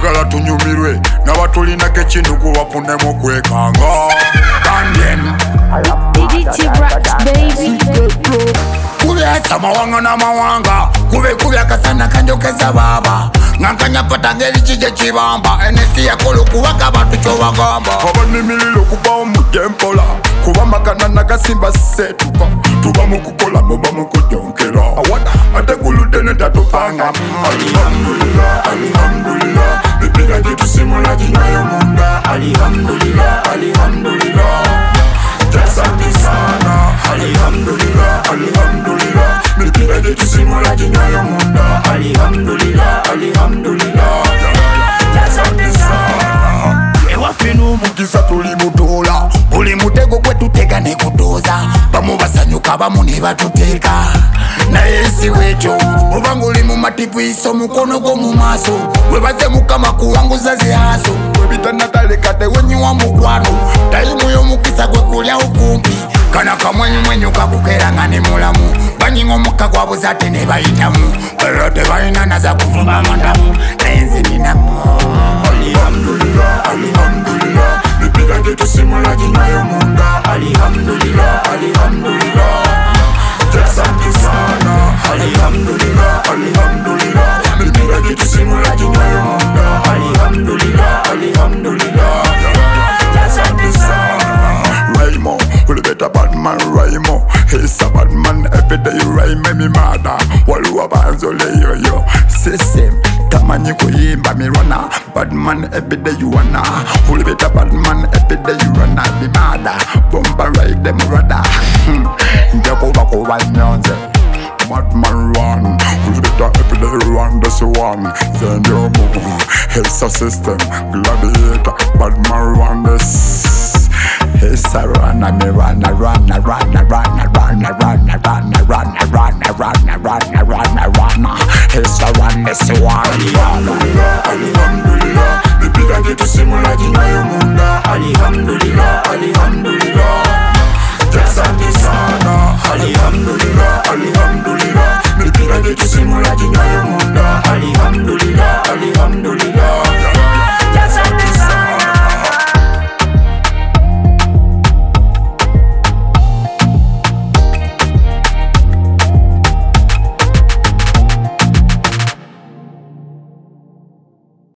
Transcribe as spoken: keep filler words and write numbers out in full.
Twagala tunyumirwe n'abatulina k'ekintu kubafunemu kwekanga. Kandyen D J Rocks, baby. kubyasa mawanga n'amawanga kube kubya kasana kanjokeza baba ngankanya pata ngeri kije kibamba enesi yakolo kuwaga abantu kyobagamba abanimililo kubawo mujempola kuba magana nagasimba setuka tuba mukukola muba mukujonkera ate kuludene tatupanga. Alhamdulillah, alhamdulillah, bipiga jitusimula jinayo munda. Alhamdulillah, alhamdulillah, asante sana. Alhamdulillah, alhamdulillah, bipiga jitusimula jinayo munda. Alhamdulillah, alhamdulillah, asante sana. Ewafinu mukisa tuli mutola buli mutego gwe tutega ne kutoza bamu basanyuka bamu ne batuteka naye si wetyo obanga oli mu matipu iso mukono gwo mu maaso webaze mukama kuwanguza zihaso webitannataleka tewenyiwa mukwano tayimu y'omukisa gwe kulya okumpi kana kamwenyumwenyu kakukeranga ne mulamu banyinga omukka gwabuza ate ne bayitamu era tebalina naza kuvuma mandamu naye nze ninamu. Alhamdulillah, alhamdulillah, bipiga jitusimula jinayo munda. Alhamdulillah, alhamdulillah, asante sana. Alhamdulillah, alhamdulillah, bipiga jitusimula jinayo munda. Alhamdulillah, alhamdulillah, asante sana. Raimo, we better bad man Raimo. He's a bad man every day. Raime mi mada, waluwa banzole yo yo. System, tamanyi kuyimba mi rana. Bad man every day you wanna. We better bad man every day you wanna. Mi mada, bomba ride them rada. Njako bako wanyonze. Bad man run, we better every day run. That's the one. Then you move. He's a system, gladiator. Bad man run this. It's a run, I'm a run, a run, a run, a run, a run, a run, a run, a run, a run, a run, a run, a run, a run. It's a run, it's a one.